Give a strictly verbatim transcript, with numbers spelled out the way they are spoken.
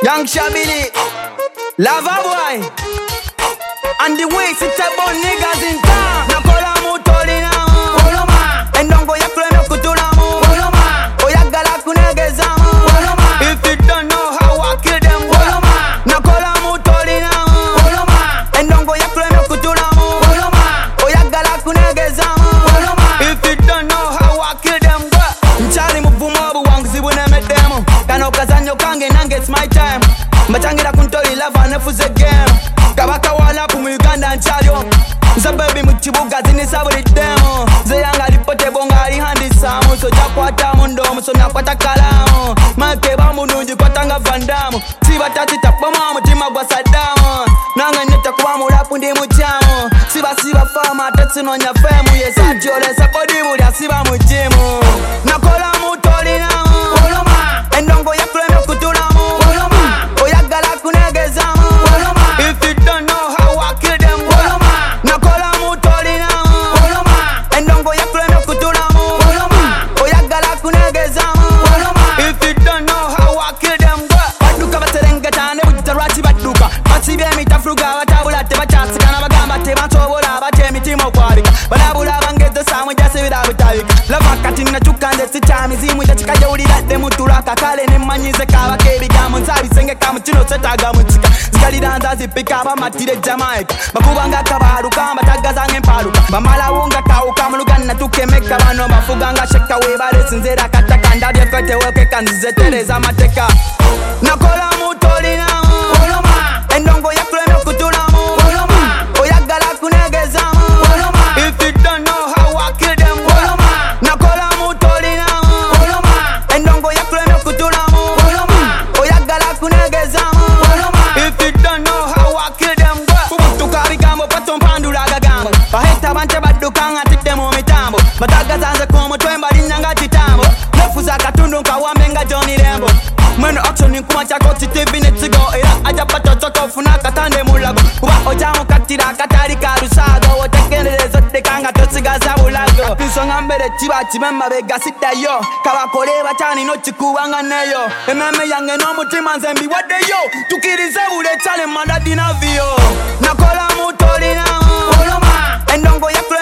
Young Shabili, Lava Boy, and the way sit about niggas in town. Nakola mutoli na mu, Poloma. Endongo ya kule mekutula mu, Poloma. Oyagala kunegeza mu, Poloma. If you don't know how I kill them, Poloma. Nakola mutoli na mu, Poloma. Endongo ya kule mekutula mu, Poloma. Oyagala kunegeza mu, Poloma. If you don't know how I kill them, Mchali muvumo buwangu zibune medemo. Kano kazanyo kange nange it's my time. Machangira kuntoli lava nefuze game. Kabaka wala pumu Uganda nchalyo. Nza baby mchibuga zini saburi demo. Zeyanga lipote bonga lihandi samu. So jakwata mundomu so nakwata kalamu. Makeba mununji kwa tanga vandamu. Siba tati tapoma mutima gwa sadamu. Nanga neta kuwa murapu ndi muchamu. Siba siba fama tetsi nonya femu. Yesa jole sakodi mulia siba mujimu. Nakola mutoli na mu, Poloma. Endongo ya kule mekutula mu, Poloma. Oyagala kunegeza mu, Poloma. If you don't know how I kill them, Poloma. Nakola mutoli na mu, Poloma. Endongo ya kule mekutula mu, Poloma. Oyagala kunegeza mu, Poloma. If you don't know how I kill them, baduka baterengeta ne butarachi baduka. Basibye mitafruga batabula tebachasika nabagamba tebansobola bate mitimo kwabika. Balabula bangeze samwe jase bidabutabika. Lava kati nachukanze sitami zimu chachikaje ulidade mutulaka kale nemanyize kaba kebigamu nzabi senge kamutino setaga mutika. Zikalidanza zipika bamatire Jamaica. Bakubanga kabaruka batagaza ngemparuka. Bamala wonga kauka mulugana tukemeka bano bafuganga sheka webale sinzera kataka ndabye kote weke kanzize tereza mateka. Nakola mutoli na mu, Poloma. Endongo ya kule mekutula mu, Poloma. Oyagala kunegeza mu, Poloma. If you don't know how I kill them, Poloma. Nakola mutoli na mu, Poloma. Endongo ya kule mekutula mu, Poloma. Oyagala kunegeza mu, Poloma. If you don't know how I kill them, kubutuka bigambo pato mpandula gagambo. Baheta bante badukanga tite mu mitambo. Batagazanze kumutwe mbalinyanga titambo. Nefuza katundu nkawambe nga Johnny Lembo. Mweno action nkuma chako titivi netigo. Era aja pato choko funa katande mulago. Kuba ojamu katira katari karusago. Wotekendele zote kanga tosigaza bulago. Pisonga mbele chiba chibemba bega sita yo. Kabakole bachani no chikuwanga neyo. Ememe yange no mutima nzembi wade yo. Tukirize ule chale mandadi na vio. Nakola mutoli na mu, Poloma. Endongo ya kule